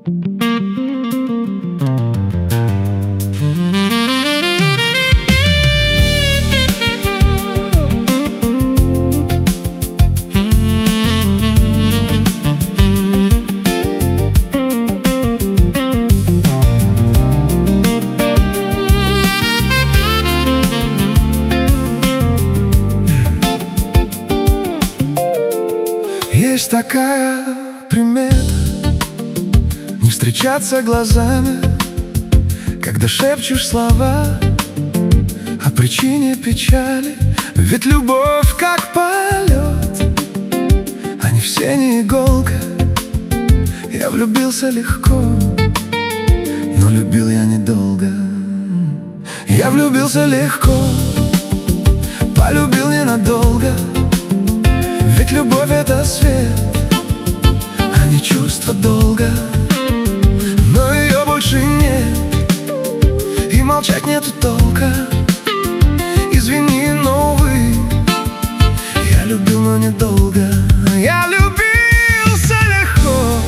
Есть такая примета — не встречаться глазами, когда шепчешь слова о причине печали. Ведь любовь как полет, а не все не иголка. Я влюбился легко, но любил я недолго. Я влюбился легко, полюбил ненадолго. Ведь любовь — это свет, а не чувство долга. Но ее больше нет, и молчать нету толка. Извини, но увы, я любил, но недолго. Я влюбился легко,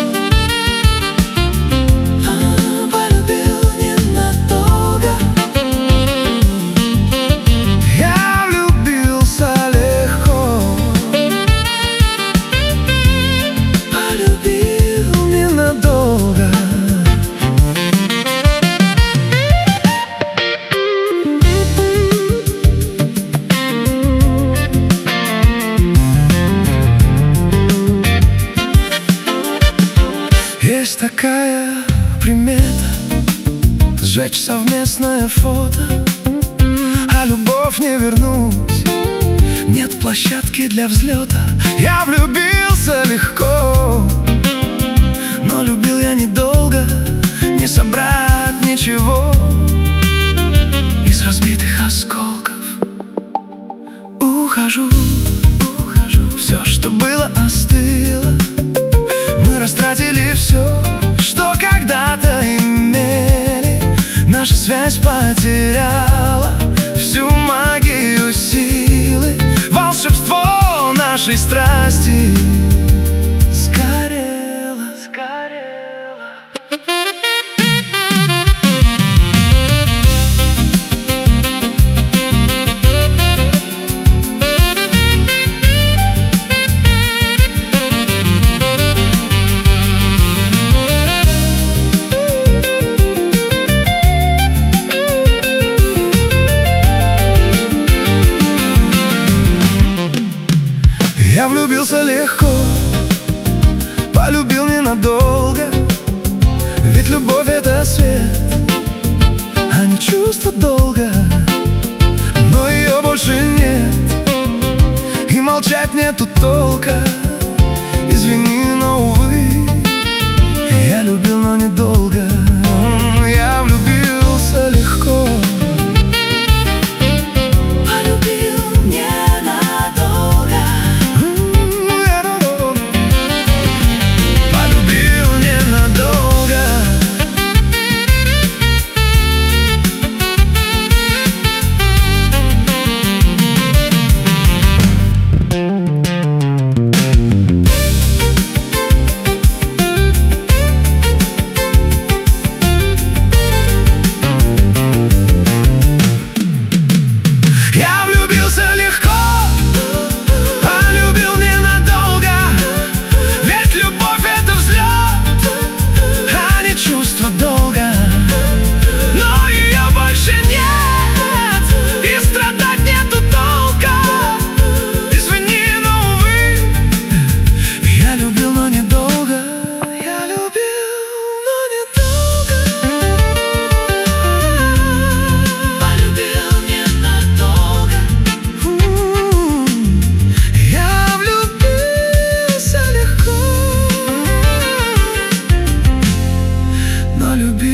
полюбил ненадолго. Я влюбился легко, полюбил ненадолго. Есть такая примета — сжечь совместное фото, а любовь не вернуть, нет площадки для взлета. Я влюбился легко, но любил я недолго. Не собрать ничего из разбитых осколков. Ухожу, все, что было, остыло. Мы растратили все, что когда-то имели. Наша связь потеряла всю магию силы. Волшебство нашей страсти сгорело. Я влюбился легко, полюбил ненадолго. Ведь любовь — это свет, а не чувство долга. Но ее больше нет, и молчать нету толка. Извини, но увы, я любил, но недолго. Я влюбился легко, но любил.